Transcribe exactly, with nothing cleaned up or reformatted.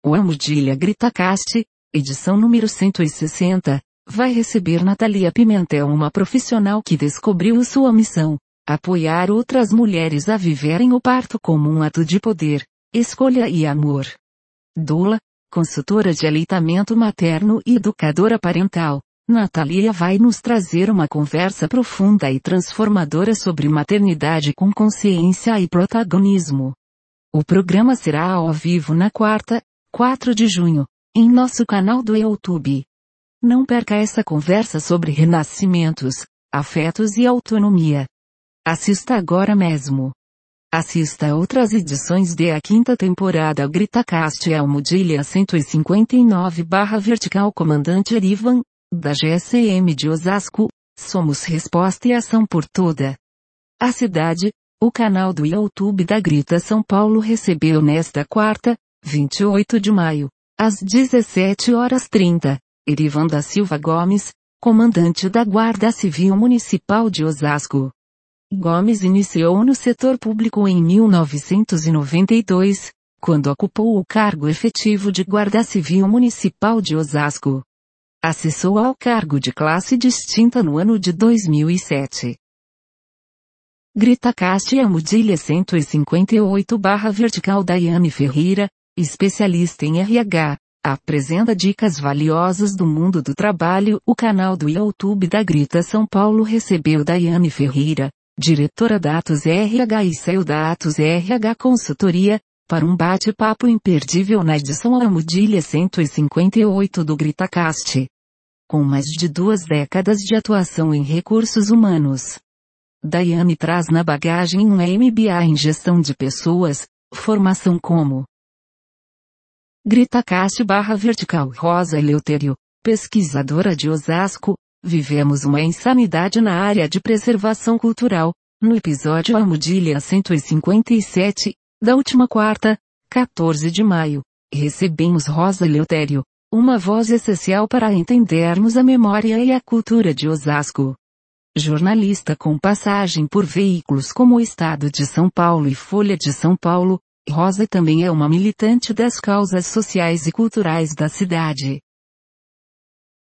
O Almudilha GritaCast, edição número cento e sessenta, vai receber Natalia Pimentel, uma profissional que descobriu sua missão: apoiar outras mulheres a viverem o parto como um ato de poder, escolha e amor. Doula, consultora de aleitamento materno e educadora parental, Natalia vai nos trazer uma conversa profunda e transformadora sobre maternidade com consciência e protagonismo. O programa será ao vivo na quarta, quatro de junho, em nosso canal do YouTube. Não perca essa conversa sobre renascimentos, afetos e autonomia. Assista agora mesmo. Assista a outras edições de a quinta temporada GritaCast Almudilha cento e cinquenta e nove barra Vertical Comandante Erivan, da G S M de Osasco, somos resposta e ação por toda a cidade. O canal do YouTube da Grita São Paulo recebeu nesta quarta, vinte e oito de maio, às dezessete horas e trinta, Erivan da Silva Gomes, comandante da Guarda Civil Municipal de Osasco. Gomes iniciou no setor público em mil novecentos e noventa e dois, quando ocupou o cargo efetivo de Guarda Civil Municipal de Osasco. Acessou ao cargo de classe distinta no ano de dois mil e sete. GritaCast Almudilha cento e cinquenta e oito barra Vertical Daiane Ferreira, especialista em R H, apresenta dicas valiosas do mundo do trabalho. O canal do YouTube da Grita São Paulo recebeu Daiane Ferreira, diretora da Atos R H e C E O da Atos R H Consultoria, para um bate-papo imperdível na edição Almudilha cento e cinquenta e oito do GritaCast. Com mais de duas décadas de atuação em recursos humanos, Daiane traz na bagagem um M B A em gestão de pessoas, formação como GritaCast barra Vertical Rosa Eleutério, pesquisadora de Osasco. Vivemos uma insanidade na área de preservação cultural. No episódio Almudilha cento e cinquenta e sete, da última quarta, quatorze de maio, recebemos Rosa Eleutério, uma voz essencial para entendermos a memória e a cultura de Osasco. Jornalista com passagem por veículos como o Estado de São Paulo e Folha de São Paulo, Rosa também é uma militante das causas sociais e culturais da cidade.